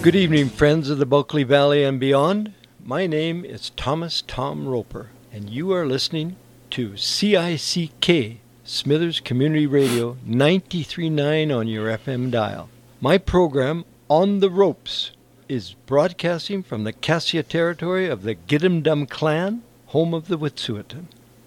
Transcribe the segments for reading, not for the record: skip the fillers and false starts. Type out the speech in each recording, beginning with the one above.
Good evening, friends of the Bulkley Valley and beyond. My name is Thomas Tom Roper, and you are listening to CICK, Smithers Community Radio, 93.9 on your FM dial. My program, On the Ropes, is broadcasting from the Cassia territory of the Gidimdum clan, home of the Wet'suwet'en.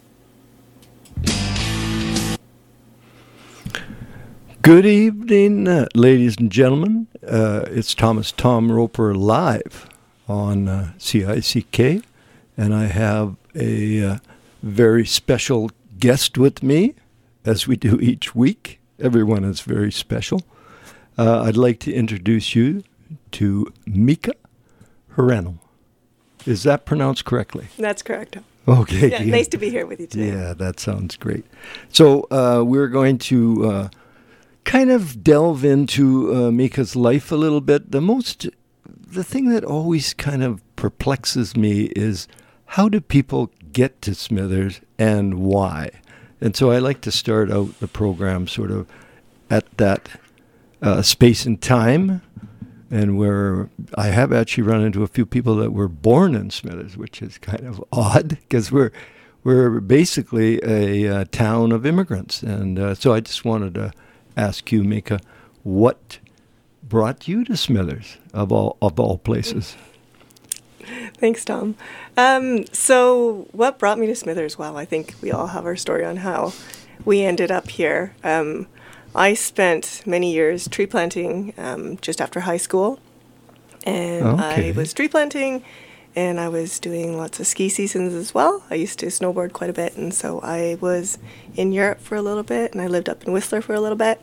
Good evening, ladies and gentlemen. It's Thomas Tom Roper live on CICK, and I have a very special guest with me, as we do each week. Everyone is very special. I'd like to introduce you to Mika Herano. Is that pronounced correctly? That's correct. Okay. Yeah, nice to be here with you today. Yeah, that sounds great. So we're going to kind of delve into Mika's life a little bit. The thing that always kind of perplexes me is how do people get to Smithers and why? And so I like to start out the program sort of at that space and time, and where I have actually run into a few people that were born in Smithers, which is kind of odd because we're basically a town of immigrants. And so I just wanted to ask you, Mika, what brought you to Smithers of all places? Thanks, Tom. So what brought me to Smithers? Well, I think we all have our story on how we ended up here. I spent many years tree planting just after high school, and I was tree planting, and I was doing lots of ski seasons as well. I used to snowboard quite a bit, and so I was in Europe for a little bit, and I lived up in Whistler for a little bit.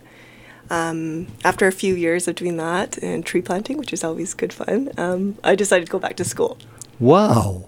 After a few years of doing that and tree planting, which is always good fun, I decided to go back to school. Wow.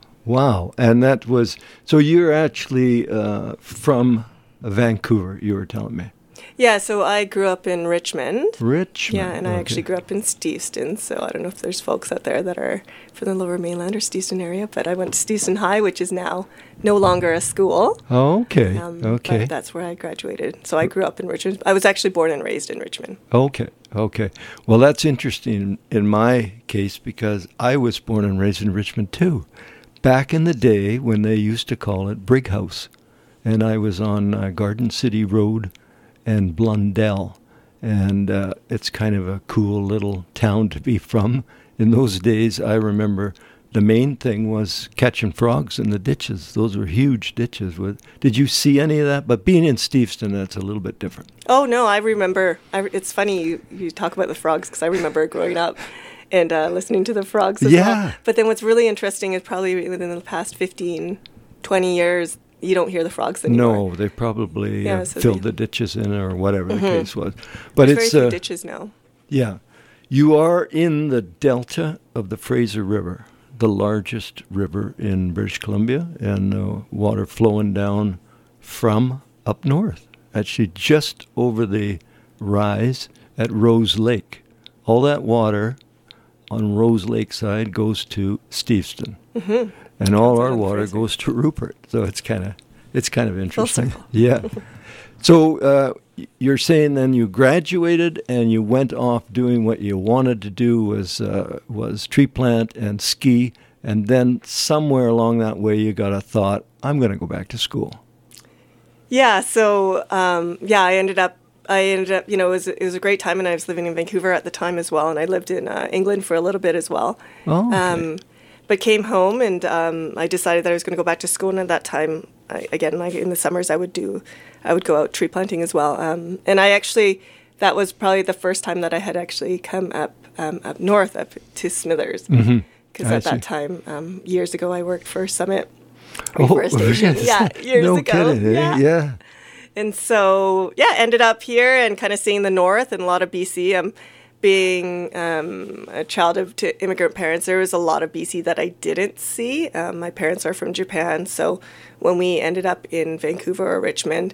And that was, so you're actually from Vancouver, you were telling me. Yeah, so I grew up in Richmond. Richmond. Yeah, and I actually grew up in Steveston, so I don't know if there's folks out there that are from the Lower Mainland or Steveston area, but I went to Steveston High, which is now no longer a school. Oh, okay. But that's where I graduated. So I grew up in Richmond. I was actually born and raised in Richmond. Okay. Well, that's interesting in my case because I was born and raised in Richmond too, back in the day when they used to call it Brighouse, and I was on Garden City Road and Blundell, and it's kind of a cool little town to be from. In those days, I remember the main thing was catching frogs in the ditches. Those were huge ditches. Did you see any of that? But being in Steveston, that's a little bit different. Oh, no, I remember. It's funny you talk about the frogs because I remember growing up and listening to the frogs as well. But then what's really interesting is probably within the past 15, 20 years, you don't hear the frogs anymore. No, they probably filled the ditches in or whatever the case was. But There's very few ditches now. Yeah. You are in the delta of the Fraser River, the largest river in British Columbia, and water flowing down from up north, actually just over the rise at Rose Lake. All that water on Rose Lake side goes to Steveston. Mm-hmm. And all our water goes to Rupert, so it's kind of interesting. Yeah. So you're saying then you graduated and you went off doing what you wanted to do was tree plant and ski, and then somewhere along that way you got a thought, I'm going to go back to school. Yeah. So I ended up. It was a great time, and I was living in Vancouver at the time as well, and I lived in England for a little bit as well. Oh. Okay. But came home and I decided that I was going to go back to school. And at that time, in the summers, I would go out tree planting as well. And that was probably the first time that I had actually come up north, up to Smithers. Because at that time, years ago, I worked for Summit Reforestation. Years ago. Kidding, eh? Yeah. And so, ended up here and kind of seeing the north and a lot of BC. Being a child of immigrant parents, there was a lot of BC that I didn't see. My parents are from Japan, so when we ended up in Vancouver or Richmond,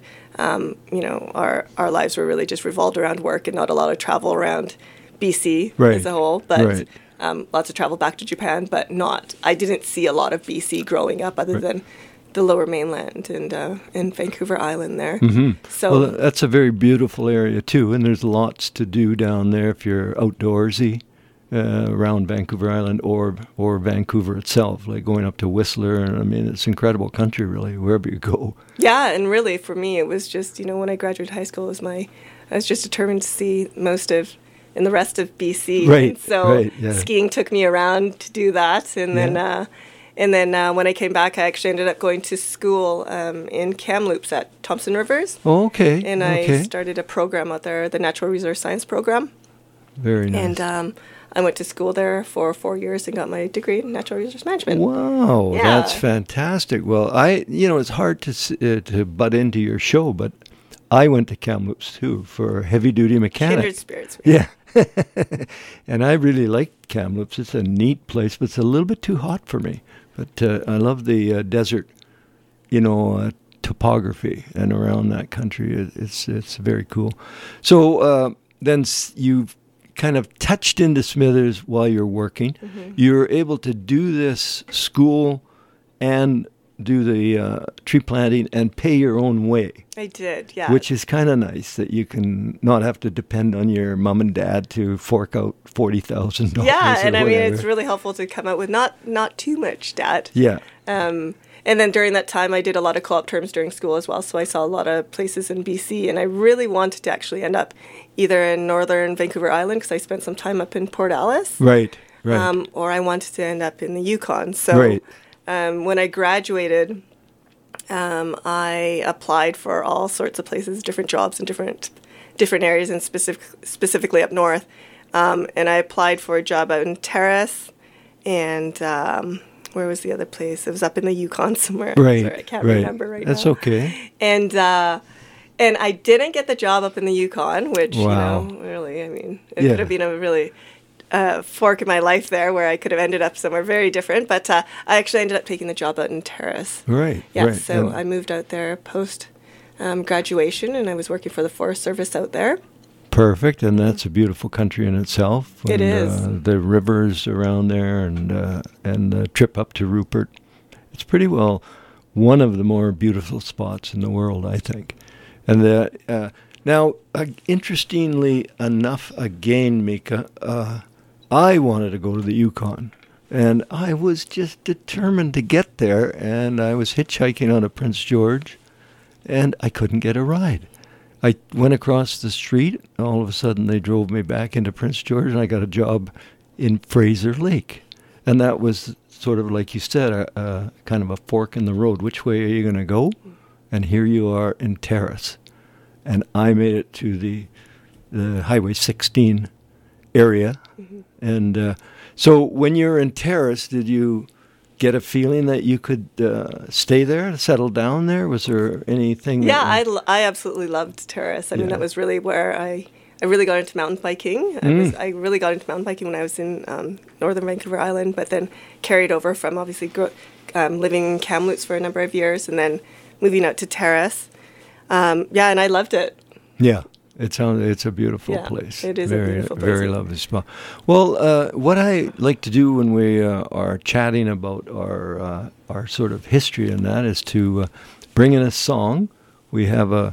our lives were really just revolved around work and not a lot of travel around BC as a whole. But lots of travel back to Japan, but I didn't see a lot of BC growing up other than the Lower Mainland and Vancouver Island there. Mm-hmm. So that's a very beautiful area too, and there's lots to do down there if you're outdoorsy. around Vancouver Island or Vancouver itself, like going up to Whistler. And I mean, it's incredible country, really, wherever you go. Yeah, and really for me, it was just, when I graduated high school, I was just determined to see most of and the rest of BC. Right. And so right, yeah. skiing took me around to do that, and then when I came back, I actually ended up going to school in Kamloops at Thompson Rivers. Oh, okay. And I started a program out there, the Natural Resource Science program. Very nice. And I went to school there for 4 years and got my degree in natural resource management. Wow, Yeah. That's fantastic. Well, it's hard to butt into your show, but I went to Kamloops too for heavy duty mechanic. Kindred spirits. Yeah. And I really like Kamloops. It's a neat place, but it's a little bit too hot for me. But I love the desert, topography and around that country. It's very cool. So then you've kind of touched into Smithers while you're working. Mm-hmm. You're able to do this school and do the tree planting and pay your own way. I did, yeah. Which is kind of nice that you can not have to depend on your mom and dad to fork out $40,000. Yeah, and I mean, whatever. it's really helpful to come out with not too much debt. Yeah. And then during that time, I did a lot of co-op terms during school as well, so I saw a lot of places in BC, and I really wanted to actually end up either in northern Vancouver Island, because I spent some time up in Port Alice. Right. Or I wanted to end up in the Yukon. So right. When I graduated, I applied for all sorts of places, different jobs in different areas, and specifically up north. And I applied for a job out in Terrace, and where was the other place? It was up in the Yukon somewhere. Right. Sorry, I can't remember right That's now. That's okay. And I didn't get the job up in the Yukon, which, wow. Really, I mean, it could have been a really fork in my life there where I could have ended up somewhere very different. But I actually ended up taking the job out in Terrace. Right. Yeah, right. so I moved out there post graduation, and I was working for the Forest Service out there. Perfect, and that's a beautiful country in itself. It is. The rivers around there, and the trip up to Rupert. It's pretty well one of the more beautiful spots in the world, I think. And now, interestingly enough, again, Mika, I wanted to go to the Yukon, and I was just determined to get there, and I was hitchhiking out of Prince George, and I couldn't get a ride. I went across the street. All of a sudden, they drove me back into Prince George, and I got a job in Fraser Lake. And that was sort of, like you said, a kind of a fork in the road. Which way are you going to go? And here you are in Terrace. And I made it to the Highway 16 area. Mm-hmm. And so when you're in Terrace, did you get a feeling that you could stay there, settle down there? Was there anything? Yeah, I absolutely loved Terrace. I mean, that was really where I really got into mountain biking. I really got into mountain biking when I was in northern Vancouver Island, but then carried over from obviously living in Kamloops for a number of years and then moving out to Terrace. And I loved it. Yeah. It's a beautiful place. It is a beautiful place. Very lovely spot. Well, what I like to do when we are chatting about our sort of history and that is to bring in a song. We have a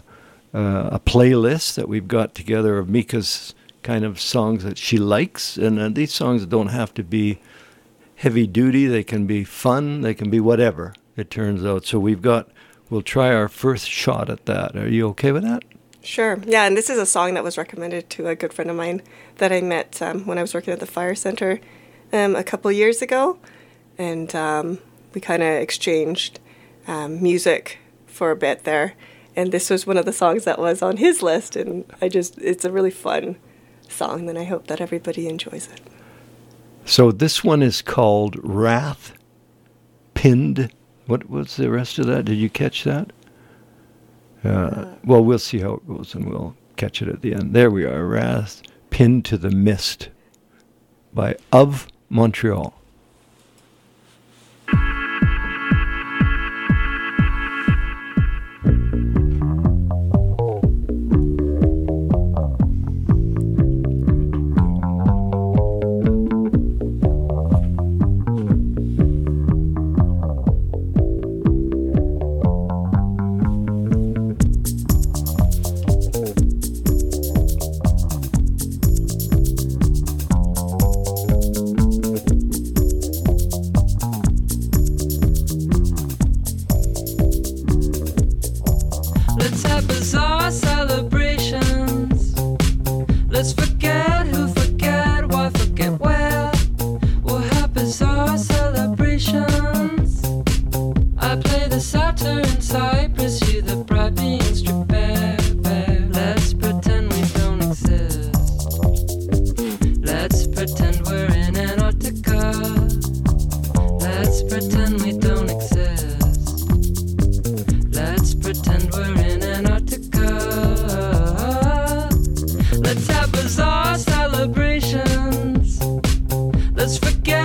playlist that we've got together of Mika's kind of songs that she likes, and these songs don't have to be heavy duty. They can be fun. They can be whatever, it turns out. So we'll try our first shot at that. Are you okay with that? Sure. Yeah, and this is a song that was recommended to a good friend of mine that I met when I was working at the Fire Center a couple years ago. And we kind of exchanged music for a bit there. And this was one of the songs that was on his list. And it's a really fun song, and I hope that everybody enjoys it. So this one is called Wrath Pinned. What was the rest of that? Did you catch that? Well, we'll see how it goes, and we'll catch it at the end. There we are, Wrath Pinned to the Mist by Of Montreal.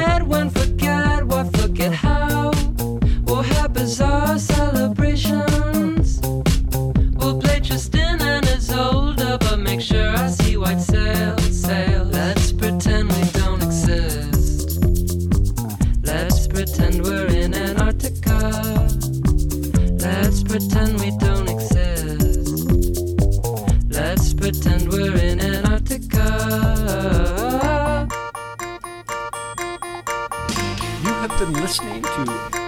forget when, forget what, forget how. We'll have bizarre celebrations. We'll play Tristan and Isolde, but make sure I see white sails, sail. Let's pretend we don't exist. Let's pretend we're in Antarctica. Let's pretend we don't exist. Let's pretend we're in Antarctica. You have been listening to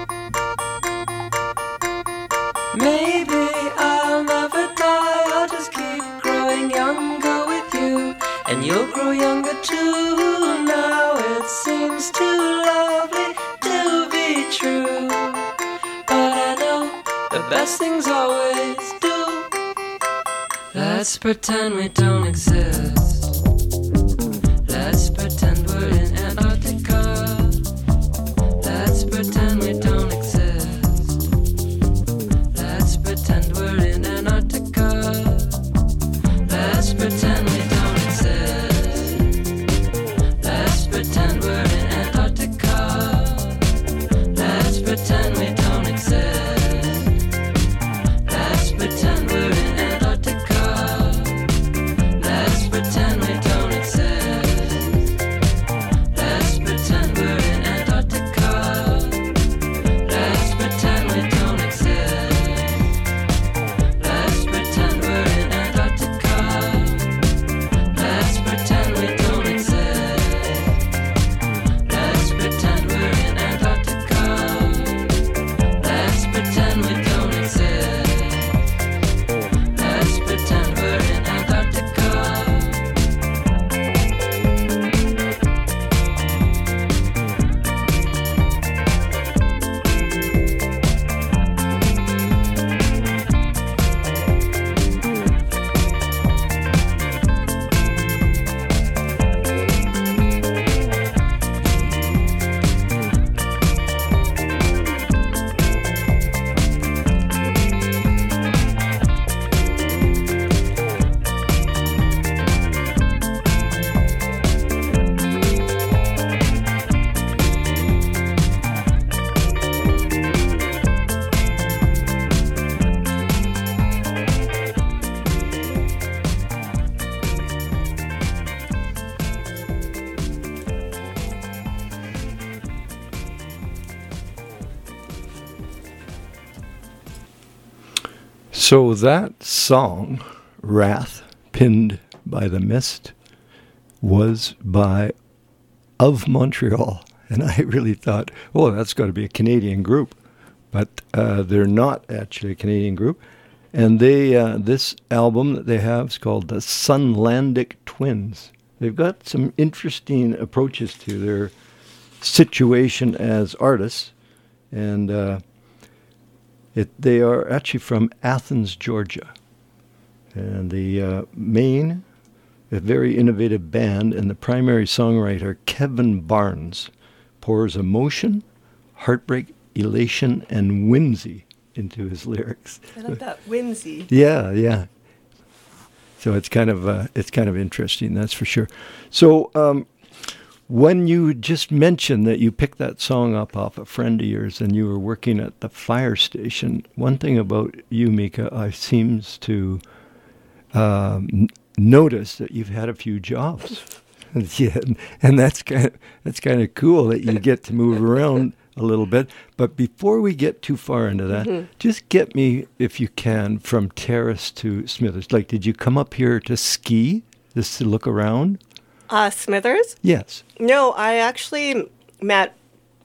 Maybe I'll never die, I'll just keep growing younger with you, and you'll grow younger too. Now it seems too lovely to be true, but I know the best things always do. Let's pretend we don't exist. Let's pretend we're in Antarctica. Let's pretend we don't exist. Let's pretend we're in Antarctica. Let's pretend we don't exist. Let's pretend we're in Antarctica. Let's pretend we don't exist. Let's pretend we're in Antarctica. Let's pretend we don't exist. Let's pretend we're in Antarctica. Let's pretend we don't exist. Let's pretend we're in Antarctica. Let's pretend we don't exist. Let's pretend we're in Antarctica. Let's pretend we don't exist. Let's pretend we're in Antarctica. So that song, Wrath, Pinned by the Mist, was by Of Montreal. And I really thought, oh, that's got to be a Canadian group. But they're not actually a Canadian group. And they this album that they have is called the Sunlandic Twins. They've got some interesting approaches to their situation as artists. And they are actually from Athens, Georgia. And the a very innovative band, and the primary songwriter, Kevin Barnes, pours emotion, heartbreak, elation, and whimsy into his lyrics. I love that whimsy. Yeah. So it's kind of interesting, that's for sure. So when you just mentioned that you picked that song up off a friend of yours and you were working at the fire station, one thing about you, Mika, I seems to notice that you've had a few jobs. Yeah, and that's kind of cool that you get to move around a little bit. But before we get too far into that, just get me, if you can, from Terrace to Smithers. Like, did you come up here to ski, just to look around? Smithers? Yes. No, I actually met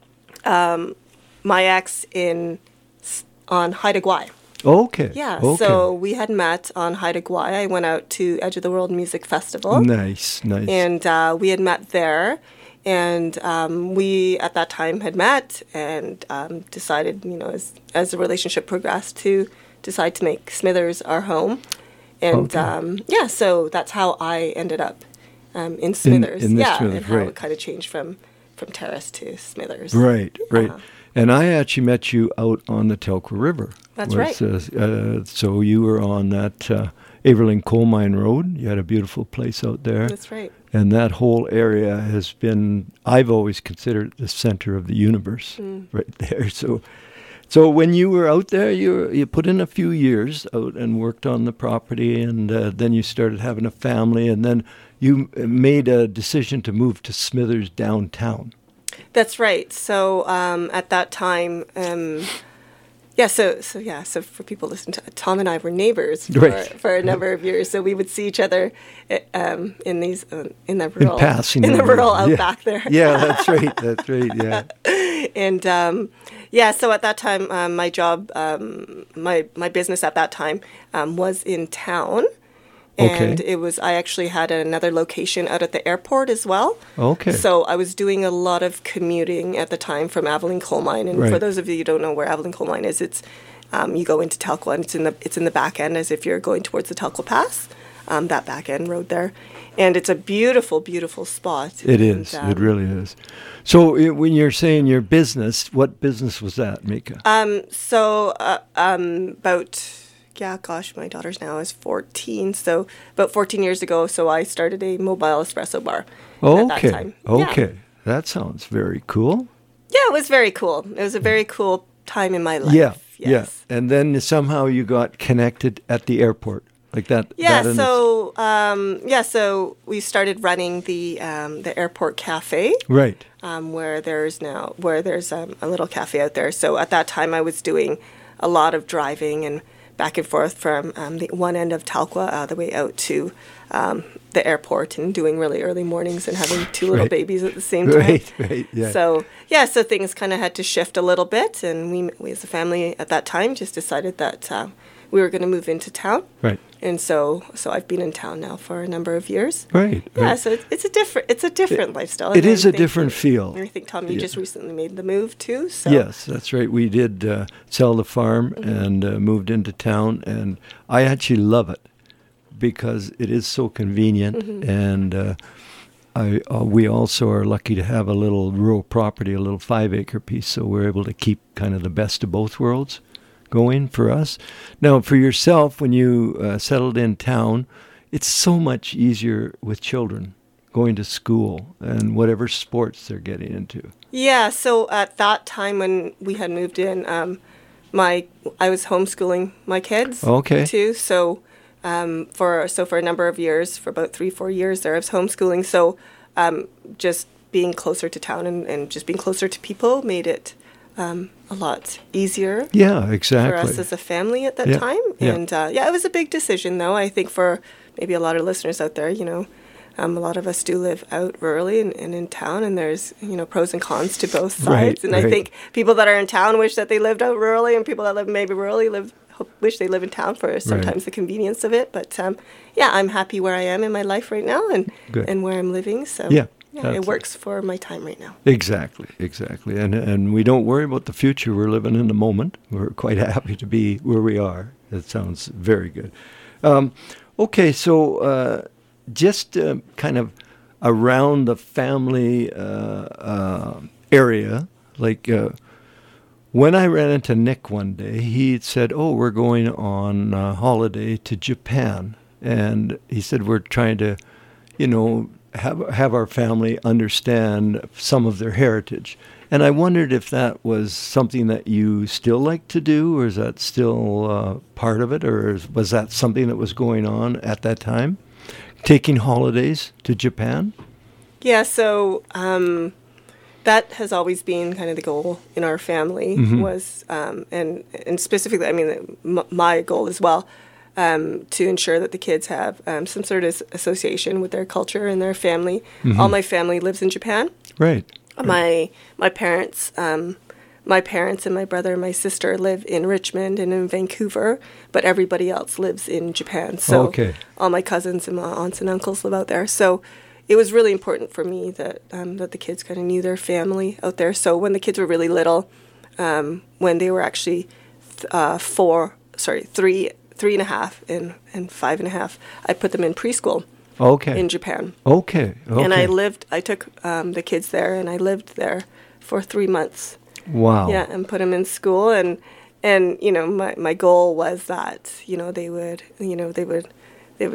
my ex on Haida Gwaii. Okay. Yeah, okay. so we had met on Haida Gwaii. I went out to Edge of the World Music Festival. Nice. And we had met there. And we, at that time, had met and decided, as the relationship progressed, to decide to make Smithers our home. And, so that's how I ended up in Smithers. In Smithers, and how right. it kind of changed from Terrace to Smithers. Right. And I actually met you out on the Telkwa River. That's right. So you were on that Averling Coal Mine Road. You had a beautiful place out there. That's right. And that whole area has been, I've always considered it the center of the universe right there. So when you were out there, you put in a few years out and worked on the property, and then you started having a family, and then you made a decision to move to Smithers downtown. That's right. So at that time, so for people listening to Tom and I were neighbors for a number of years. So we would see each other in the rural outback there. Yeah, that's right. That's right. Yeah. And so at that time, my job, my business at that time was in town. And I actually had another location out at the airport as well. Okay. So I was doing a lot of commuting at the time from Aveling Coal Mine. And for those of you who don't know where Aveling Coal Mine is, it's you go into Telkwa, and it's in the back end as if you're going towards the Telkwa Pass, that back end road there. And it's a beautiful, beautiful spot. It is. It really is. So when you're saying your business, what business was that, Mika? My daughter's now is 14. So about 14 years ago, I started a mobile espresso bar at that time. Okay. Yeah. That sounds very cool. Yeah, it was very cool. It was a very cool time in my life. Yeah. Yes. Yeah. And then somehow you got connected at the airport. Like that. Yeah, so we started running the airport cafe. Right. Where there's a little cafe out there. So at that time I was doing a lot of driving and back and forth from the one end of Telkwa all the way out to the airport, and doing really early mornings and having two little babies at the same time. Right, yeah. So things kind of had to shift a little bit, and we as a family at that time just decided that we were going to move into town. Right. And so I've been in town now for a number of years. Right. Yeah, so it's a different lifestyle. It is a different feel. And I think, Tom, you just recently made the move too. So. Yes, that's right. We did sell the farm and moved into town, and I actually love it because it is so convenient, and we also are lucky to have a little rural property, a little 5-acre piece, so we're able to keep kind of the best of both worlds going for us. Now, for yourself, when you settled in town, it's so much easier with children going to school and whatever sports they're getting into. Yeah, so at that time when we had moved in, I was homeschooling my kids too. So for a number of years, for about 3-4 years there, I was homeschooling. So just being closer to town and just being closer to people made it a lot easier. Yeah, exactly. For us as a family at that time. Yeah. And it was a big decision though. I think for maybe a lot of listeners out there, a lot of us do live out rurally and in town, and there's, pros and cons to both sides. And I think people that are in town wish that they lived out rurally, and people that live maybe rurally wish they live in town for sometimes the convenience of it. But I'm happy where I am in my life right now and where I'm living. So it works for my time right now. Exactly. And we don't worry about the future. We're living in the moment. We're quite happy to be where we are. That sounds very good. Okay, so just kind of around the family area, like when I ran into Nick one day, he said, we're going on holiday to Japan. And he said, we're trying to, have our family understand some of their heritage. And I wondered if that was something that you still like to do, or is that still part of it, or was that something that was going on at that time, taking holidays to Japan? Yeah, so that has always been kind of the goal in our family, was, and specifically, I mean, my goal as well, to ensure that the kids have some sort of association with their culture and their family. All my family lives in Japan. Right. My parents and my brother and my sister live in Richmond and in Vancouver, but everybody else lives in Japan. So all my cousins and my aunts and uncles live out there. So it was really important for me that the kids kind of knew their family out there. So when the kids were really little, when they were actually 3.5 and 5.5, I put them in preschool. In Japan. Okay. And I took the kids there, and I lived there for 3 months. Wow. Yeah, and put them in school, and my goal was that they would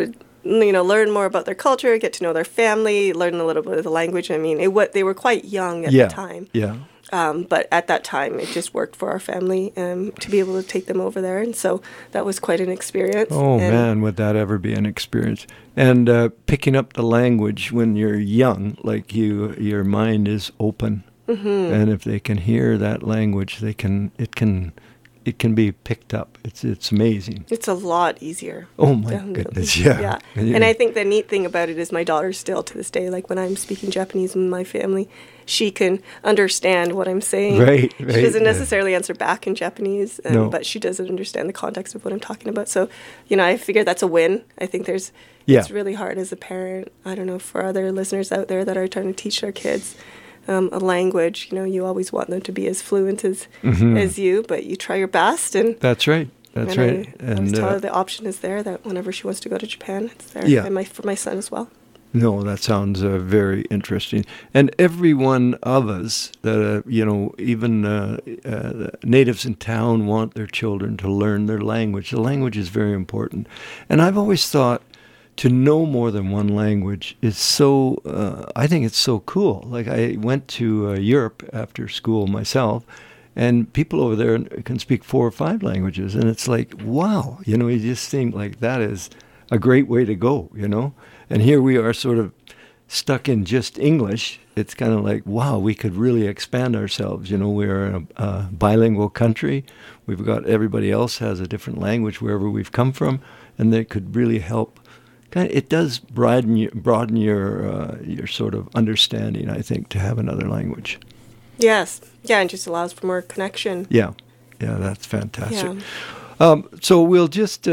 learn more about their culture, get to know their family, learn a little bit of the language. I mean, they were quite young at the time. Yeah. But at that time, it just worked for our family to be able to take them over there. And so that was quite an experience. Oh, man, would that ever be an experience. And picking up the language when you're young, like your mind is open. Mm-hmm. And if they can hear that language, it can be picked up. It's amazing. It's a lot easier. Oh, my goodness, yeah. And I think the neat thing about it is my daughter still to this day, like when I'm speaking Japanese with my family, she can understand what I'm saying. Right. She doesn't necessarily answer back in Japanese, but she doesn't understand the context of what I'm talking about. So, I figure that's a win. I think it's really hard as a parent. I don't know, for other listeners out there that are trying to teach their kids a language, you always want them to be as fluent as you, but you try your best. And that's right. That's right. I was taught the option is there that whenever she wants to go to Japan, it's there. Yeah. And for my son as well. No, that sounds very interesting. And every one of us that, even natives in town want their children to learn their language. The language is very important. And I've always thought to know more than one language is I think it's so cool. Like I went to Europe after school myself, and people over there can speak 4 or 5 languages. And it's like, wow, you just think like that is a great way to go, And here we are sort of stuck in just English. It's kind of like, wow, we could really expand ourselves. We're a bilingual country. We've got everybody else has a different language wherever we've come from, and they could really help. It does broaden your sort of understanding, I think, to have another language. Yes. Yeah, and just allows for more connection. Yeah. Yeah, that's fantastic. Yeah. So we'll just,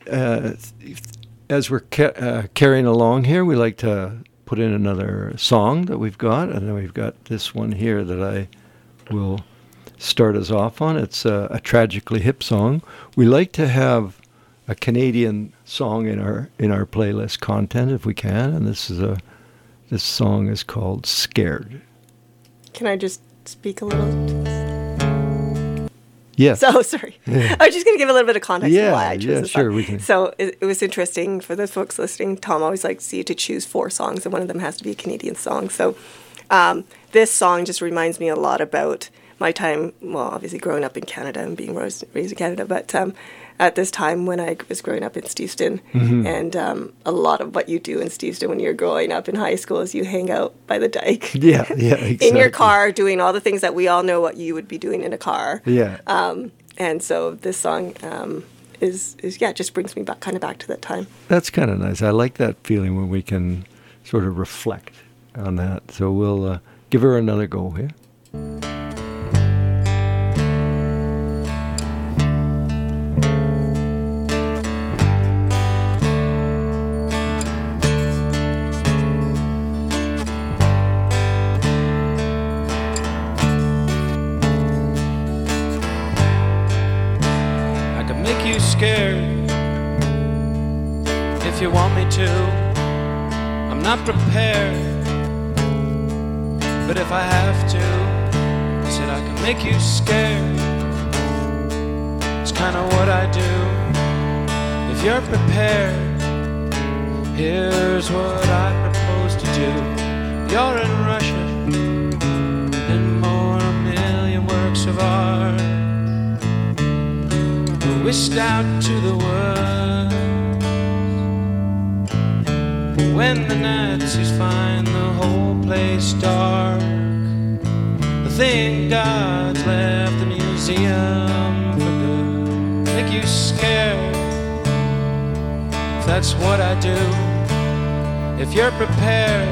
as we're carrying along here, we like to put in another song that we've got, and then we've got this one here that I will start us off on. It's a Tragically Hip song. We like to have a Canadian song in our playlist content if we can, and this song is called Scared. Can I just speak a little? Yes. So, sorry. Yeah. I was just going to give a little bit of context to why I chose this sure, song. we can. So it was interesting for the folks listening. Tom always likes you to choose 4 songs, and one of them has to be a Canadian song. So this song just reminds me a lot about my time, well, obviously growing up in Canada and being raised in Canada, but at this time when I was growing up in Steveston, and a lot of what you do in Steveston when you're growing up in high school is you hang out by the dike. Yeah, exactly. In your car, doing all the things that we all know what you would be doing in a car. Yeah. And so this song is just brings me back to that time. That's kind of nice. I like that feeling when we can sort of reflect on that. So we'll give her another go here. Scared if you want me to. I'm not prepared, but if I have to, I said I can make you scared. It's kind of what I do. If you're prepared, here's what I propose to do. You're in Russia, and more a million works of art whisked out to the world. When the Nazis find the whole place dark, they think God's left the museum for good. Make you scared, if that's what I do. If you're prepared,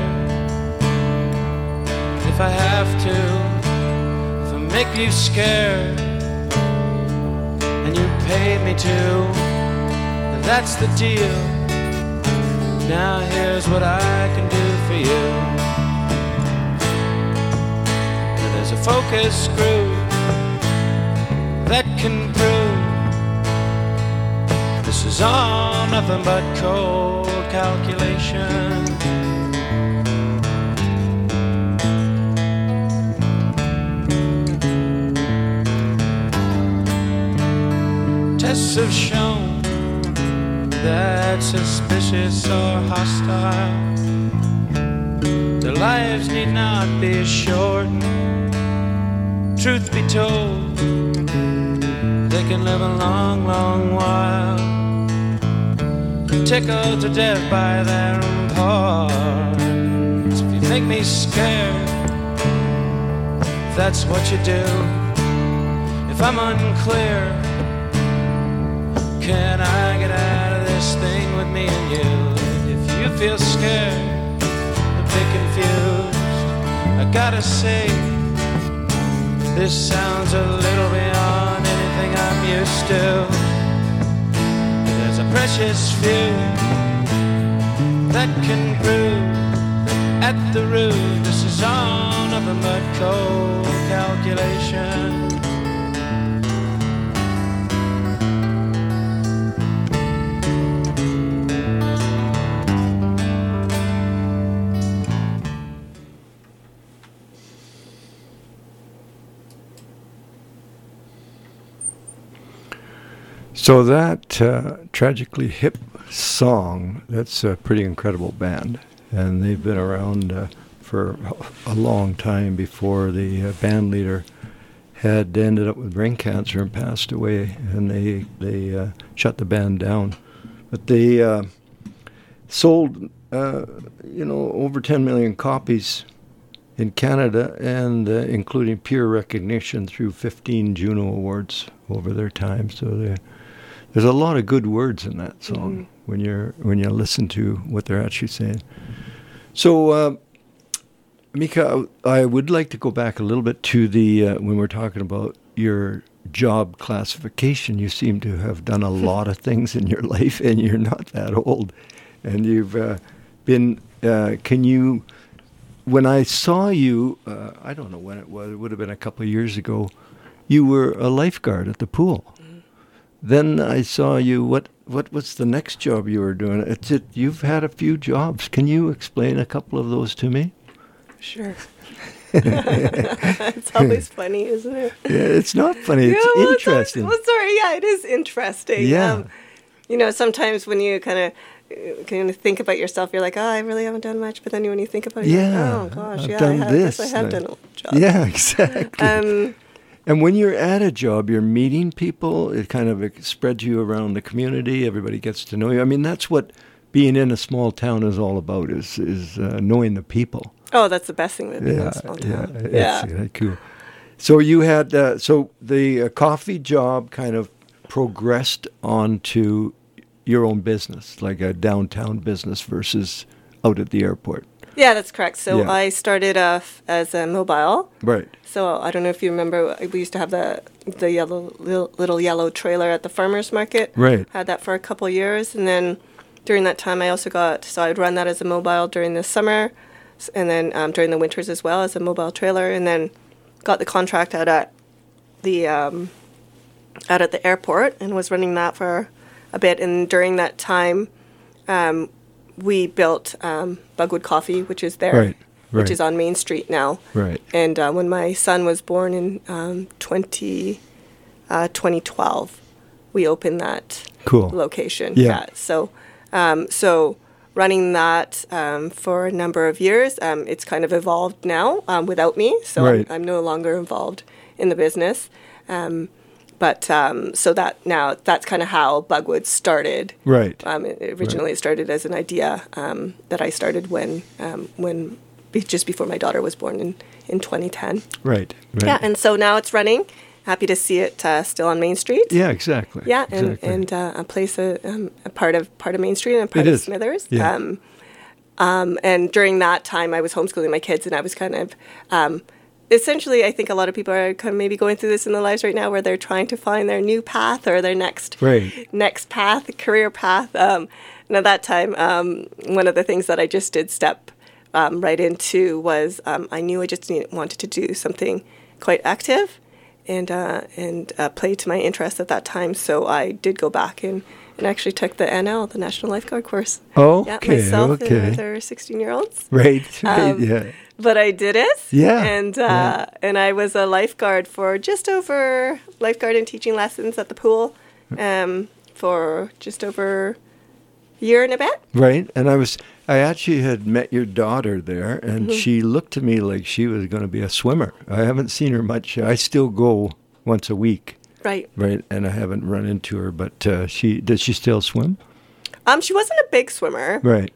if I have to, if I make you scared, and you paid me to, that's the deal. Now here's what I can do for you. Now there's a focus group that can prove this is all nothing but cold calculation. Tests have shown that's suspicious or hostile. Their lives need not be short. Truth be told, they can live a long, long while, tickled to death by their importance. If you make me scared, that's what you do. If I'm unclear, can I get out of this thing with me and you? If you feel scared, a bit confused, I gotta say, this sounds a little beyond anything I'm used to. There's a precious few that can prove that at the root this is all nothing but cold calculation. So that Tragically Hip song, that's a pretty incredible band. And they've been around for a long time before the band leader had ended up with brain cancer and passed away. And they shut the band down. But they sold, over 10 million copies in Canada, and including peer recognition through 15 Juno Awards over their time. So there's a lot of good words in that song when you listen to what they're actually saying. So, Mika, I would like to go back a little bit to the when we're talking about your job classification. You seem to have done a lot of things in your life, and you're not that old. And you've been. Can you? When I saw you, I don't know when it was. It would have been a couple of years ago. You were a lifeguard at the pool. Then I saw you. What was the next job you were doing? You've had a few jobs. Can you explain a couple of those to me? Sure. It's always funny, isn't it? Yeah, it's not funny. It's interesting. It is interesting. Yeah. Sometimes when you kind of think about yourself, you're like, oh, I really haven't done much. But then when you think about it, you're like, oh gosh, I've done this. I have done a job. Yeah, exactly. And when you're at a job, you're meeting people. It kind of spreads you around the community. Everybody gets to know you. I mean, that's what being in a small town is all about, is knowing the people. Oh, that's the best thing with being in a small town. Yeah, it's cool. So you had, the coffee job kind of progressed onto your own business, like a downtown business versus out at the airport. Yeah, that's correct. So I started off as a mobile. Right. So I don't know if you remember, we used to have the little yellow trailer at the farmer's market. Right. Had that for a couple of years. And then during that time, I also I'd run that as a mobile during the summer, and then during the winters as well as a mobile trailer, and then got the contract out at the airport and was running that for a bit. And during that time, we built Bugwood Coffee, which is there, right. which is on Main Street now. Right. And when my son was born in 2012, we opened that location. Yeah. So running that for a number of years, it's kind of evolved now without me. So I'm no longer involved in the business. So that's kind of how Bugwood started. Right. Originally, it started as an idea that I started when just before my daughter was born in 2010. Right. Yeah, and so now it's running. Happy to see it still on Main Street. Yeah, exactly. Yeah, and a place a part of Main Street and a part of Smithers. Yeah. And during that time, I was homeschooling my kids, and I was kind of. Essentially, I think a lot of people are kind of maybe going through this in their lives right now, where they're trying to find their new path or their next path, career path. And at that time, one of the things that I just did step right into was I knew I just wanted to do something quite active and play to my interest at that time. So I did go back and actually took the NL, the National Lifeguard course. Oh, yeah, myself and other 16-year-olds. Right. Yeah. But I did it. Yeah. And I was a lifeguard for just over lifeguard and teaching lessons at the pool for just over year and a bit. Right. And I actually had met your daughter there, and she looked to me like she was going to be a swimmer. I haven't seen her much. I still go once a week. Right. Right. And I haven't run into her, but does she still swim? She wasn't a big swimmer. Right.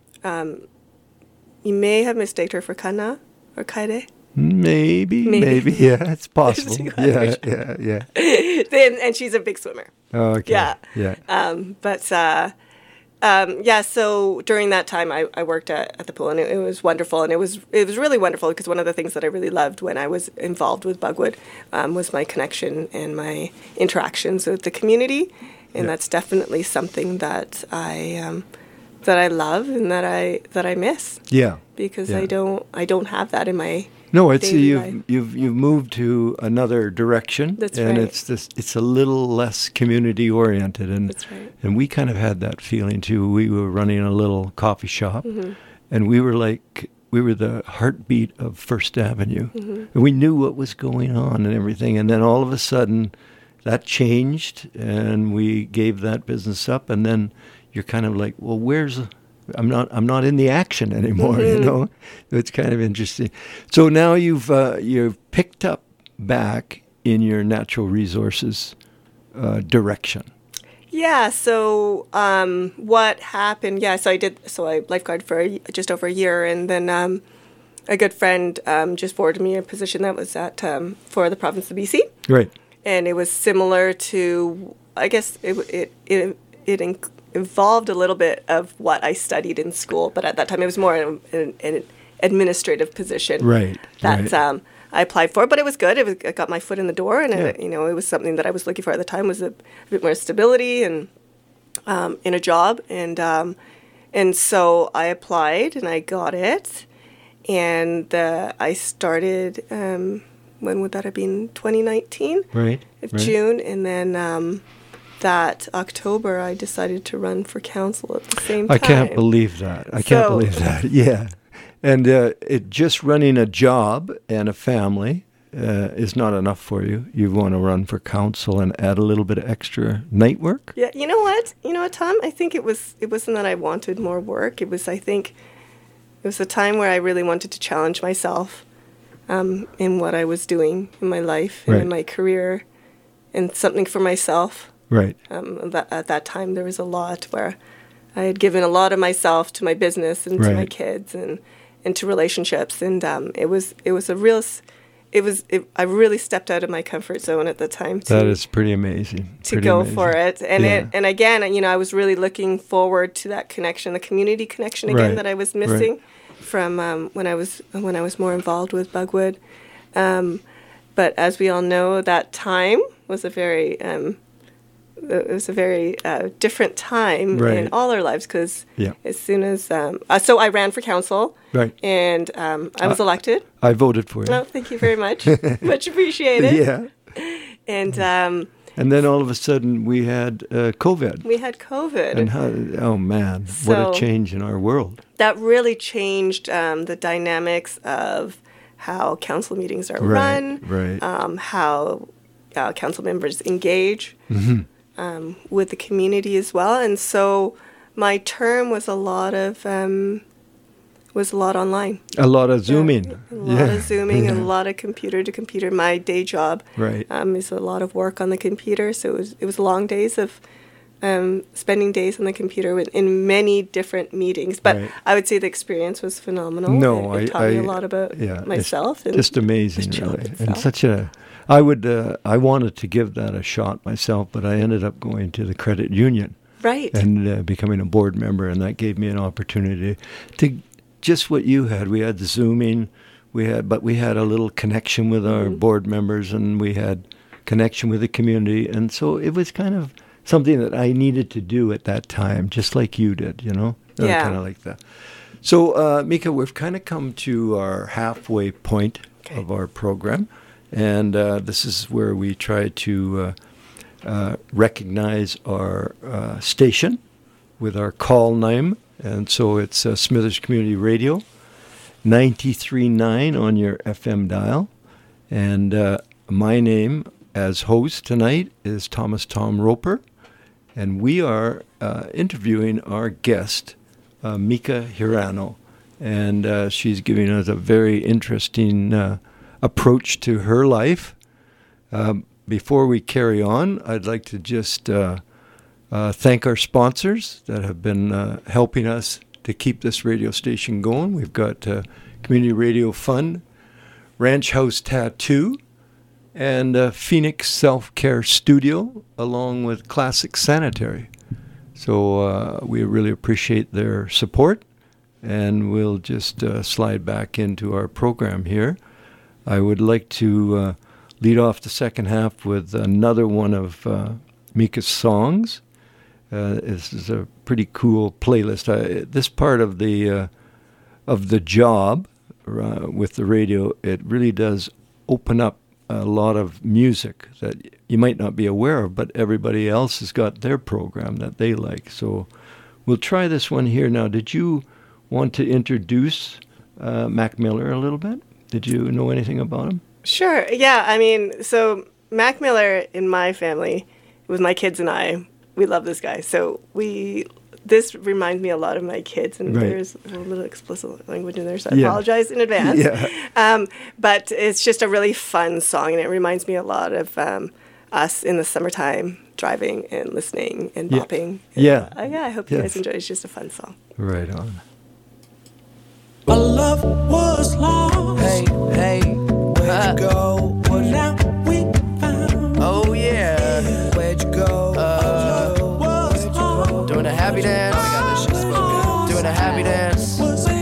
You may have mistaken her for Kana or Kaede. Maybe. Yeah, it's possible. Yeah. And she's a big swimmer. Okay. Yeah. So during that time, I worked at the pool, and it was wonderful, and it was really wonderful because one of the things that I really loved when I was involved with Bugwood was my connection and my interactions with the community, and that's definitely something that I love and that I miss. Yeah. Because I don't have that in my No, it's daily life. you've moved to another direction. That's and right. It's a little less community oriented, and That's right. and we kind of had that feeling too. We were running a little coffee shop, Mm-hmm. and we were the heartbeat of First Avenue, Mm-hmm. and we knew what was going on and everything. And then all of a sudden, that changed, and we gave that business up. And then you're kind of like, well, I'm not in the action anymore, you know. It's kind of interesting. So now you've picked up back in your natural resources direction. Yeah. So what happened? Yeah. So I lifeguarded for just over a year, and then a good friend just forwarded me a position that was at for the province of BC, Right. and it was similar to, I guess it involved a little bit of what I studied in school, but at that time it was more an administrative position. Right. That I applied for, but it was good. I got my foot in the door, and Yeah. it was something that I was looking for at the time, was a bit more stability and in a job, and so I applied and I got it, and I started. When would that have been? 2019, Right. June, and then. That October, I decided to run for council at the same time. I can't believe that. Yeah. And just running a job and a family is not enough for you. You want to run for council and add a little bit of extra night work? Yeah, you know what, Tom? I think it wasn't that I wanted more work. I think it was a time where I really wanted to challenge myself in what I was doing in my life and in my career, and something for myself. Right. At that time, there was a lot where I had given a lot of myself to my business and to my kids and to relationships, and I really stepped out of my comfort zone at the time. That is pretty amazing. To go for it, and again, I was really looking forward to that connection, the community connection again that I was missing from when I was more involved with Bugwood. But as we all know, that time was a very different time in all our lives, because as soon as so I ran for council, and I was elected. I voted for you. Oh, thank you very much. Much appreciated. Yeah. And then all of a sudden we had COVID. We had COVID. And oh man, what a change in our world. That really changed the dynamics of how council meetings are run, how council members engage with the community as well. And so my term was a lot online. A lot of Zooming. A lot of Zooming and a lot of computer to computer. My day job is a lot of work on the computer. So it was long days of spending days on the computer in many different meetings. But I would say the experience was phenomenal. No, it taught me a lot about myself. It's just amazing, really. And I wanted to give that a shot myself, but I ended up going to the credit union. Right. And becoming a board member, and that gave me an opportunity to just what you had. We had the Zooming, we had a little connection with our board members, and we had connection with the community. And so it was kind of something that I needed to do at that time, just like you did, Yeah. Kind of like that. So, Mika, we've kind of come to our halfway point of our program. And this is where we try to recognize our station with our call name. And so it's Smithers Community Radio, 93.9 on your FM dial. And my name as host tonight is Thomas Tom Roper. And we are interviewing our guest, Mika Hirano. And she's giving us a very interesting approach to her life. Before we carry on, I'd like to just thank our sponsors that have been helping us to keep this radio station going. We've got Community Radio Fund, Ranch House Tattoo, and Phoenix Self-Care Studio, along with Classic Sanitary. So we really appreciate their support, and we'll just slide back into our program here. I would like to lead off the second half with another one of Mika's songs. This is a pretty cool playlist. This part of the job with the radio, it really does open up a lot of music that you might not be aware of, but everybody else has got their program that they like. So we'll try this one here now. Did you want to introduce Mac Miller a little bit? Did you know anything about him? Sure. Yeah. I mean, so Mac Miller in my family, with my kids and I, we love this guy. So this reminds me a lot of my kids, and there's a little explicit language in there, so I apologize in advance. But it's just a really fun song, and it reminds me a lot of us in the summertime driving and listening and bopping. I hope you guys enjoy it. It's just a fun song. Right on. Our love was lost. Hey, where'd you go? Well, now we found. Oh yeah. Where'd you go? Doing a happy dance. Oh my god, this shit's spoken. Doing a happy dance.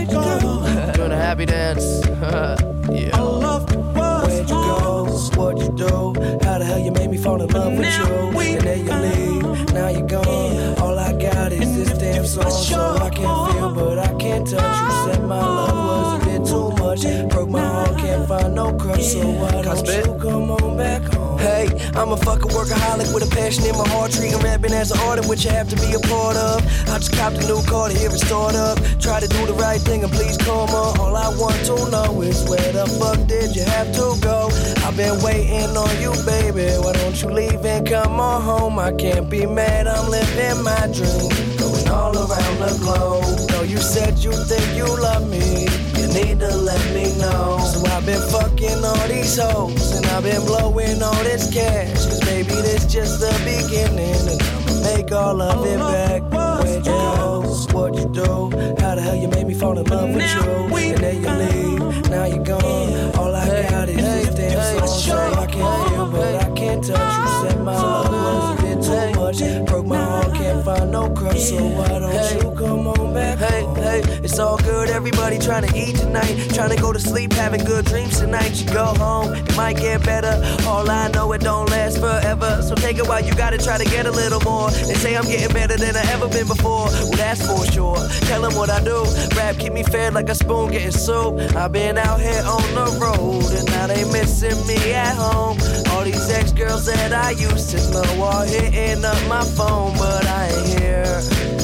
Doing a happy dance. Yeah. Our love was Where'd you go? What'd you do? How the hell you made me fall in love with you? And then you leave. Now you're gone. All I got is this damn song, so I can't feel, but I can't touch. You said my love was a bit too much. Broke my heart, can't find no crush, so why don't you come on back home? Hey, I'm a fucking workaholic with a passion in my heart, treating rapping as an art, which you have to be a part of. I just copped a new car to hear it start up. Try to do the right thing and please come on. All I want to know is where the fuck did you have to go? I've been waiting on you, baby. Why don't you leave and come on home? I can't be mad, I'm living my dream, going all around the globe. No, you said you think you love me, you need to let me know. So I've been fucking all these hoes, and I've been blowing all this cash, cause baby this just the beginning, and I'ma make all of it back. Where'd you go? What'd you do? How the hell you made me fall in love with you? And then you leave, now you're gone. All I got is this damn song, so I can't feel, but I can't touch. You said my love was a bit too much. Broke my heart, can't find no crush, so why don't you come on back? Hey, it's all good, everybody trying to eat tonight, trying to go to sleep, having good dreams tonight. You go home, it might get better. All I know, it don't last forever, so take it while you gotta try to get a little more. They say I'm getting better than I ever been before, well that's for sure. Tell them what I do, rap keep me fed like a spoon getting soup. I've been out here on the road, and now they missing me at home. All these ex-girls that I used to know are hitting up my phone, but I ain't here.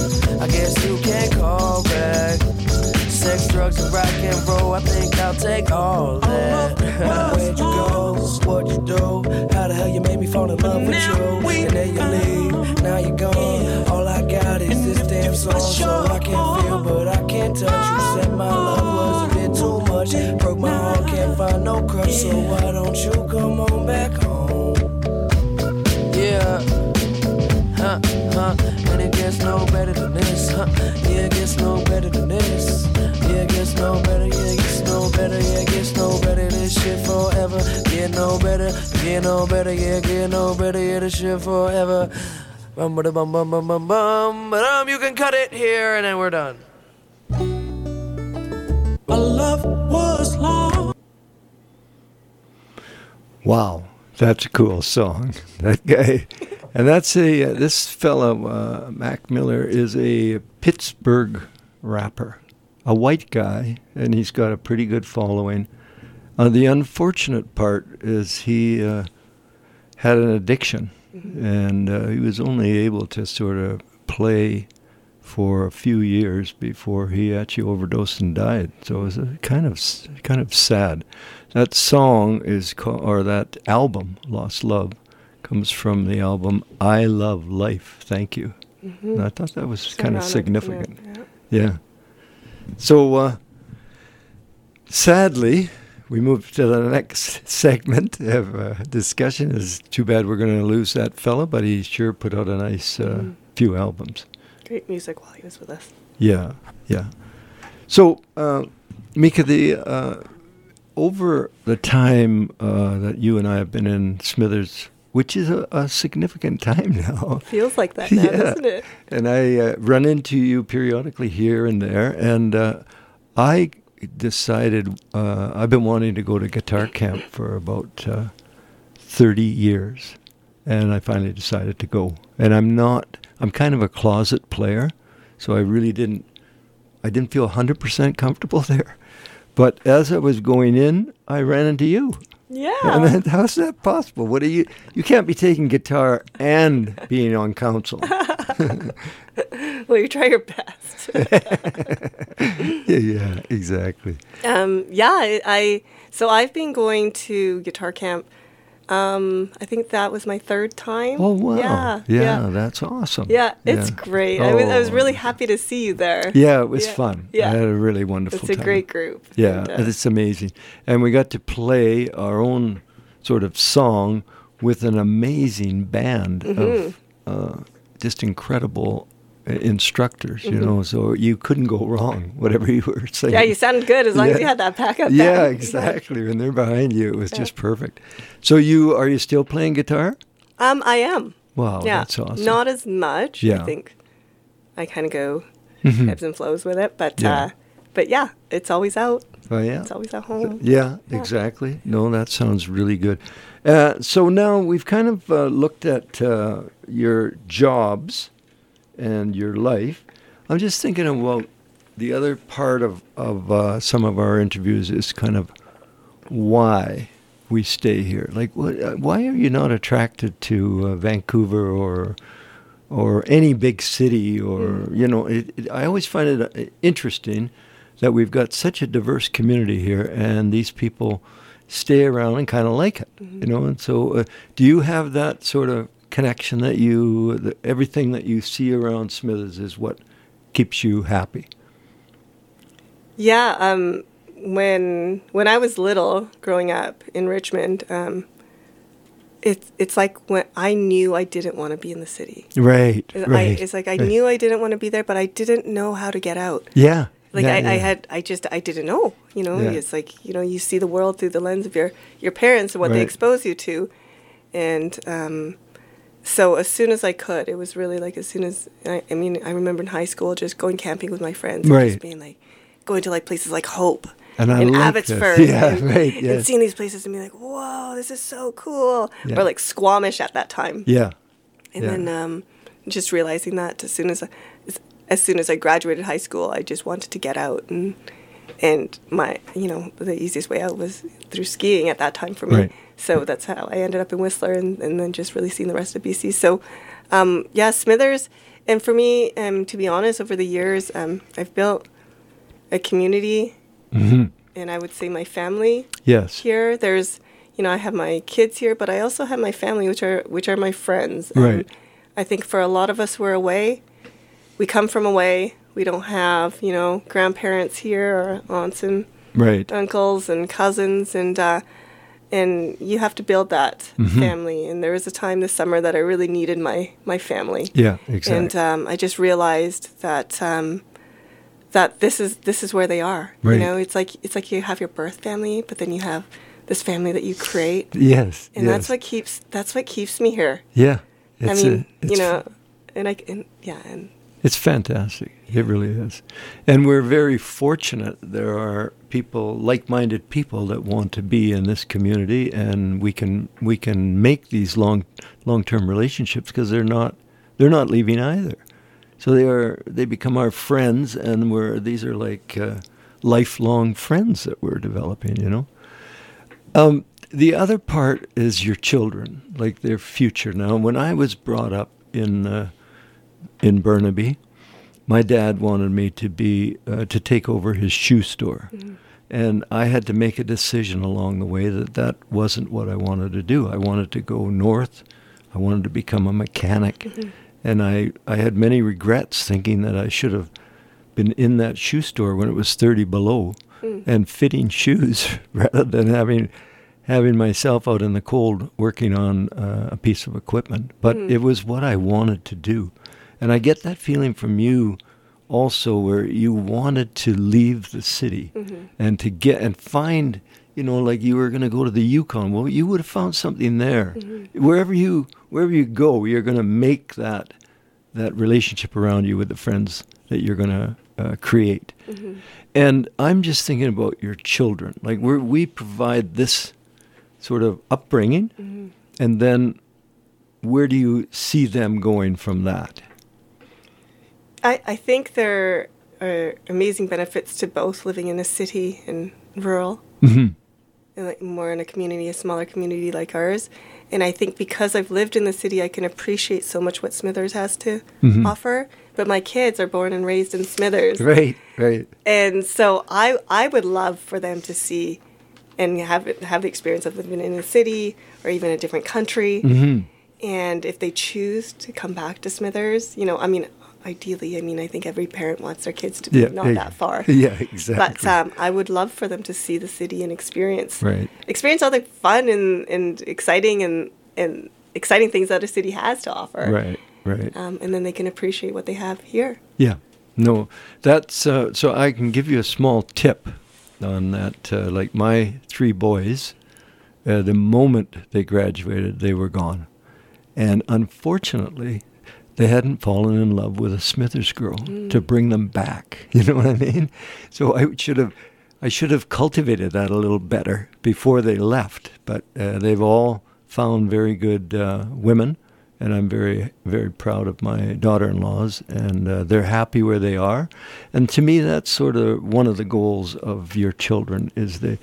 I guess you can't call back. Sex, drugs, and rock and roll, I think I'll take all that. Where'd you go? What'd you do? How the hell you made me fall in love with you? And then you leave, now you're gone. All I got is this damn song, so I can't feel, but I can't touch. You said my love was a bit too much. Broke my heart, can't find no crush, so why don't you come on back home? Yeah. And it gets no better than this, yeah, it gets no better than this. Yeah, it gets no better, yeah, it gets no better, yeah, it gets no better, this shit forever. Get no better, get no better, yeah, get no better, yeah, this shit forever. Bum ba bum bum bum bum bum. You can cut it here and then we're done. Our love was long. Wow, that's a cool song. That guy. And that's this fellow, Mac Miller, is a Pittsburgh rapper, a white guy, and he's got a pretty good following. The unfortunate part is he had an addiction, and he was only able to sort of play for a few years before he actually overdosed and died. So it was kind of sad. That song is called, or that album, Lost Love, comes from the album I Love Life, Thank You. Mm-hmm. And I thought that was kind of ironic, significant. isn't it? Yeah. So, sadly, we move to the next segment of discussion. It's too bad we're going to lose that fella, but he sure put out a nice few albums. Great music while he was with us. Yeah, yeah. So, Mika, over the time that you and I have been in Smithers, which is a significant time now. Feels like that now, doesn't it? And I run into you periodically here and there, and I decided I've been wanting to go to guitar camp for about 30 years, and I finally decided to go. And I'm kind of a closet player, so I didn't feel 100% comfortable there. But as I was going in, I ran into you. Yeah. And then, how's that possible? You can't be taking guitar and being on council. Well, you try your best. Yeah, exactly. So I've been going to guitar camp. I think that was my third time. Oh, wow. Yeah, that's awesome. Yeah, it's great. I was really happy to see you there. Yeah, it was fun. Yeah. I had a really wonderful time. It's a great group. Yeah, and, it's amazing. And we got to play our own sort of song with an amazing band of just incredible instructors, you know, so you couldn't go wrong, whatever you were saying. Yeah, you sounded good as long as you had that backup band. Yeah, exactly. When they're behind you, it was just perfect. So are you still playing guitar? I am. Wow, Yeah, that's awesome. not as much. Yeah. I think I kind of go ebbs and flows with it, but yeah, it's always out. Oh, yeah. It's always at home. Yeah, exactly. No, that sounds really good. So now we've kind of looked at your jobs and your life. I'm just thinking about the other part of some of our interviews is kind of why we stay here. Like, why are you not attracted to Vancouver or any big city? Or I always find it interesting that we've got such a diverse community here, and these people stay around and kind of like it, And so, do you have that sort of connection that everything that you see around Smithers is what keeps you happy? Yeah, when I was little, growing up in Richmond, it's like when I knew I didn't want to be in the city. Right. It's like I knew I didn't want to be there, but I didn't know how to get out. Yeah. Like I didn't know. It's like you see the world through the lens of your parents and what they expose you to, and so as soon as I could, it was really like as soon as I remember in high school just going camping with my friends, and just being like going to like places like Hope and Abbotsford, and seeing these places and being like, whoa, this is so cool, or like Squamish at that time, and then just realizing that as soon as I graduated high school, I just wanted to get out, and my the easiest way out was through skiing at that time for me. Right. So that's how I ended up in Whistler, and then just really seeing the rest of BC. So, Smithers, and for me, to be honest, over the years, I've built a community, and I would say my family. Yes. Here, there's, I have my kids here, but I also have my family, which are my friends. Right. I think for a lot of us who are away, we come from away. We don't have, grandparents here or aunts and uncles and cousins, and you have to build that family. And there was a time this summer that I really needed my family. Yeah, exactly. And I just realized that that this is where they are. Right. It's like you have your birth family, but then you have this family that you create. Yes. And that's what keeps me here. Yeah. It's It's fantastic. It really is. And we're very fortunate. There are people, like-minded people that want to be in this community, and we can make these long-term relationships because they're not leaving either. So they become our friends, and these are like lifelong friends that we're developing, The other part is your children, like their future. Now, when I was brought up in Burnaby, my dad wanted me to take over his shoe store. And I had to make a decision along the way that wasn't what I wanted to do. I wanted to go north. I wanted to become a mechanic. And I had many regrets thinking that I should have been in that shoe store when it was 30 below and fitting shoes rather than having myself out in the cold working on a piece of equipment. But it was what I wanted to do. And I get that feeling from you also, where you wanted to leave the city and to get and find, like you were going to go to the Yukon. Well, you would have found something there. Wherever you go, you're going to make that relationship around you with the friends that you're going to create. And I'm just thinking about your children. Like we provide this sort of upbringing, and then where do you see them going from that? I think there are amazing benefits to both living in a city and rural, and like more in a smaller community like ours. And I think because I've lived in the city, I can appreciate so much what Smithers has to offer. But my kids are born and raised in Smithers. Right. And so I would love for them to see and have the experience of living in a city or even a different country. And if they choose to come back to Smithers, ideally, I think every parent wants their kids to be not that far. Yeah, exactly. But I would love for them to see the city and experience all the fun and exciting and exciting things that a city has to offer. Right. And then they can appreciate what they have here. Yeah. No, that's so I can give you a small tip on that. Like my 3 boys, the moment they graduated, they were gone. And unfortunately, they hadn't fallen in love with a Smithers girl to bring them back. You know what I mean? So I should have cultivated that a little better before they left. But they've all found very good women, and I'm very, very proud of my daughter-in-laws, and they're happy where they are. And to me, that's sort of one of the goals of your children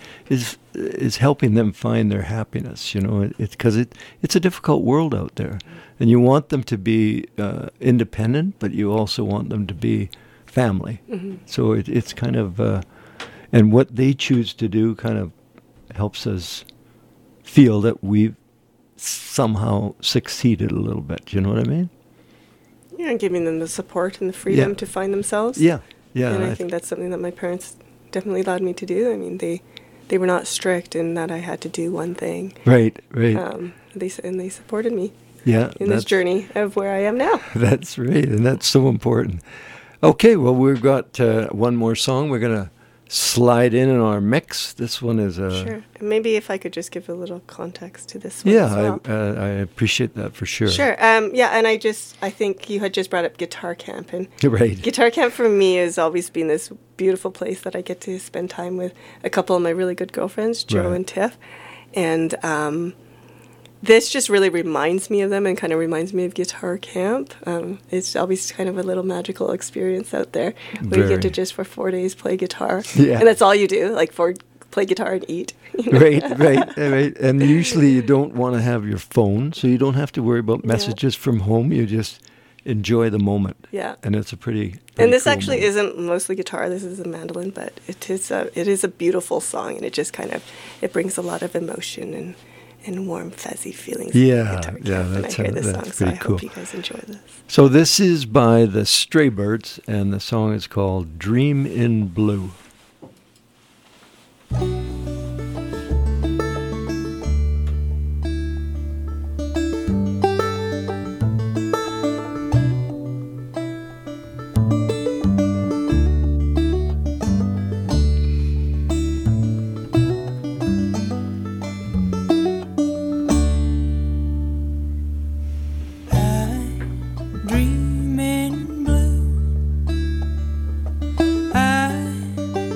is helping them find their happiness. Because it's a difficult world out there. And you want them to be independent, but you also want them to be family. So it's kind of, and what they choose to do kind of helps us feel that we've somehow succeeded a little bit. You know what I mean? Yeah, and giving them the support and the freedom to find themselves. Yeah. And I think that's something that my parents definitely allowed me to do. They were not strict in that I had to do one thing. Right. They supported me. Yeah, in this journey of where I am now. That's right, and that's so important. Okay, well, we've got one more song we're going to slide in our mix. This one is Sure. Maybe if I could just give a little context to this one as well. I appreciate that for sure. Sure. And I think you had just brought up Guitar Camp. And right. Guitar Camp for me has always been this beautiful place that I get to spend time with a couple of my really good girlfriends, Jo and Tiff. And this just really reminds me of them and kind of reminds me of Guitar Camp. It's always kind of a little magical experience out there where you get to just for 4 days play guitar. Yeah. And that's all you do, play guitar and eat. Right. And usually you don't want to have your phone, so you don't have to worry about messages from home. You just enjoy the moment. Yeah. And it's a pretty and this cool actually moment. Isn't mostly guitar. This is a mandolin, but it is a beautiful song, and it just it brings a lot of emotion and warm, fuzzy feelings. Yeah, that's pretty cool. So I hope you guys enjoy this. So this is by the Stray Birds, and the song is called Dream in Blue. Dream in blue. I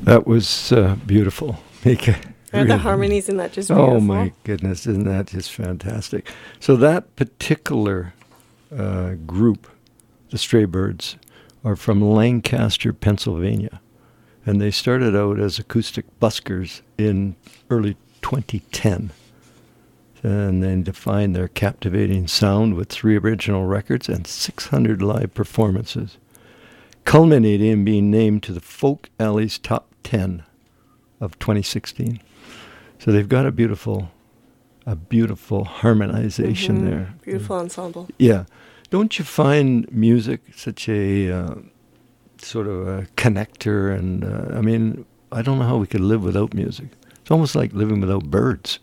That was beautiful, Mika. Are the harmonies in that just beautiful? Oh my goodness, isn't that just fantastic? So that particular group, the Stray Birds, are from Lancaster, Pennsylvania. And they started out as acoustic buskers in early 2010. And then defined their captivating sound with 3 original records and 600 live performances, culminating in being named to the Folk Alley's Top 10 of 2016. So they've got a beautiful harmonization there. Beautiful ensemble. Yeah. Don't you find music such a sort of a connector? And I mean, I don't know how we could live without music. It's almost like living without birds.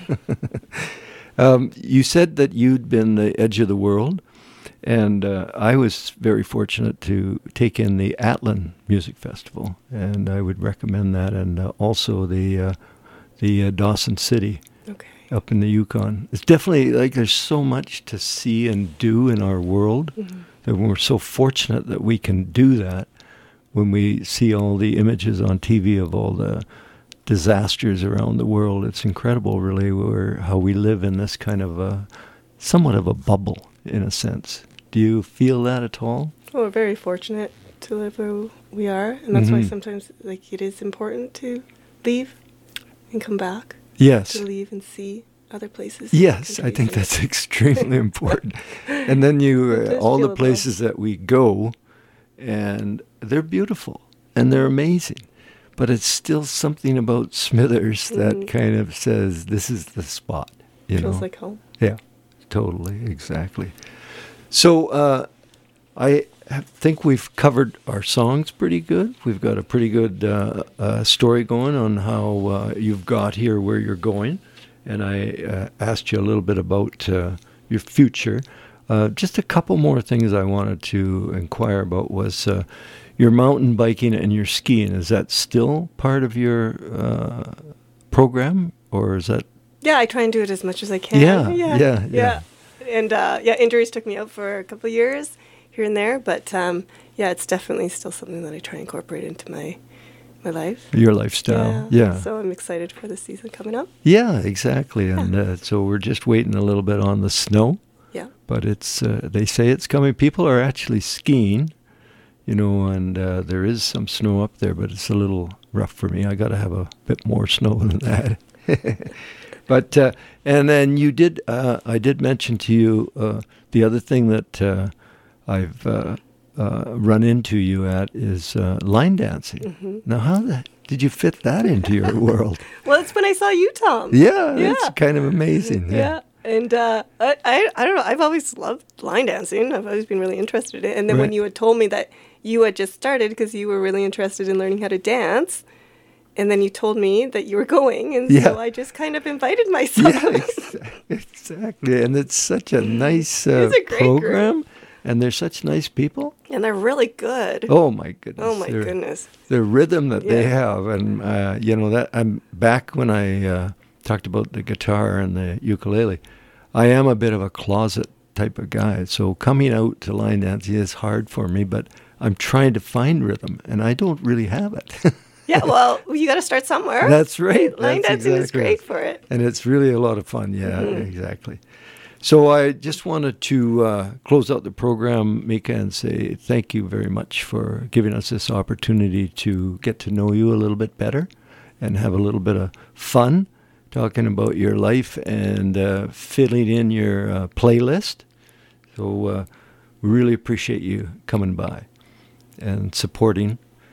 You said that you'd been the edge of the world, and I was very fortunate to take in the Atlin Music Festival, and I would recommend that, and also the Dawson City up in the Yukon. It's definitely like there's so much to see and do in our world that we're so fortunate that we can do that when we see all the images on TV of all the disasters around the world. It's incredible, really, how we live in this kind of somewhat of a bubble, in a sense. Do you feel that at all? Well, we're very fortunate to live where we are, and that's why sometimes it is important to leave and come back. Yes. To leave and see other places. Yes, I think that's extremely important. And then all the places that we go, and they're beautiful, and they're amazing. But it's still something about Smithers that kind of says, this is the spot. Feels like home. Yeah, totally, exactly. So I think we've covered our songs pretty good. We've got a pretty good story going on how you've got here, where you're going. And I asked you a little bit about your future. Just a couple more things I wanted to inquire about was your mountain biking and your skiing. Is that still part of your program, or is that? Yeah, I try and do it as much as I can. Yeah. And injuries took me out for a couple of years here and there, but it's definitely still something that I try and incorporate into my life. Your lifestyle, yeah. So I'm excited for the season coming up. Yeah, exactly. And so we're just waiting a little bit on the snow. Yeah. But it's they say it's coming. People are actually skiing, and there is some snow up there, but it's a little rough for me. I got to have a bit more snow than that. But and then you did. I did mention to you the other thing that I've run into you at is line dancing. Now, how did you fit that into your world? Well, it's when I saw you, Tom. Yeah, it's kind of amazing. Yeah. And I don't know. I've always loved line dancing. I've always been really interested in it. And then when you had told me that you had just started because you were really interested in learning how to dance, and then you told me that you were going, and so I just kind of invited myself. Yeah, exactly. And it's such a nice it's a great program, group. And they're such nice people. And they're really good. Oh my goodness! Oh my goodness! The rhythm that they have, and that I'm back when I talked about the guitar and the ukulele. I am a bit of a closet type of guy, so coming out to line dancing is hard for me. But I'm trying to find rhythm, and I don't really have it. Yeah, well, you got to start somewhere. That's right. Line dancing is great for it. And it's really a lot of fun. Yeah, exactly. So I just wanted to close out the program, Mika, and say thank you very much for giving us this opportunity to get to know you a little bit better and have a little bit of fun talking about your life and filling in your playlist. So we really appreciate you coming by and supporting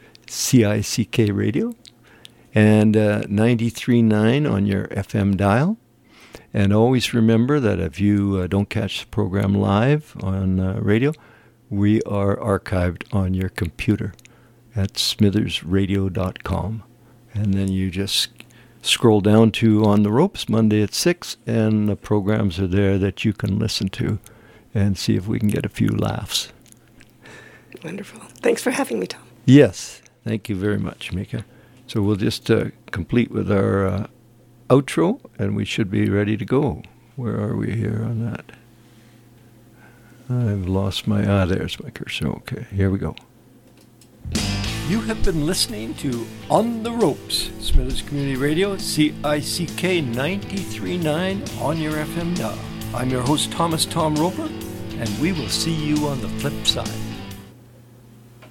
CICK Radio and 93.9 on your FM dial. And always remember that if you don't catch the program live on radio, we are archived on your computer at smithersradio.com. And then you just scroll down to On the Ropes Monday at 6, and the programs are there that you can listen to and see if we can get a few laughs. Wonderful. Thanks for having me, Tom. Yes. Thank you very much, Mika. So we'll just complete with our outro, and we should be ready to go. Where are we here on that? I've lost my... there's my cursor. Okay, here we go. You have been listening to On the Ropes, Smithers Community Radio, CICK 93.9 on your FM dial. I'm your host, Thomas Tom Roper, and we will see you on the flip side.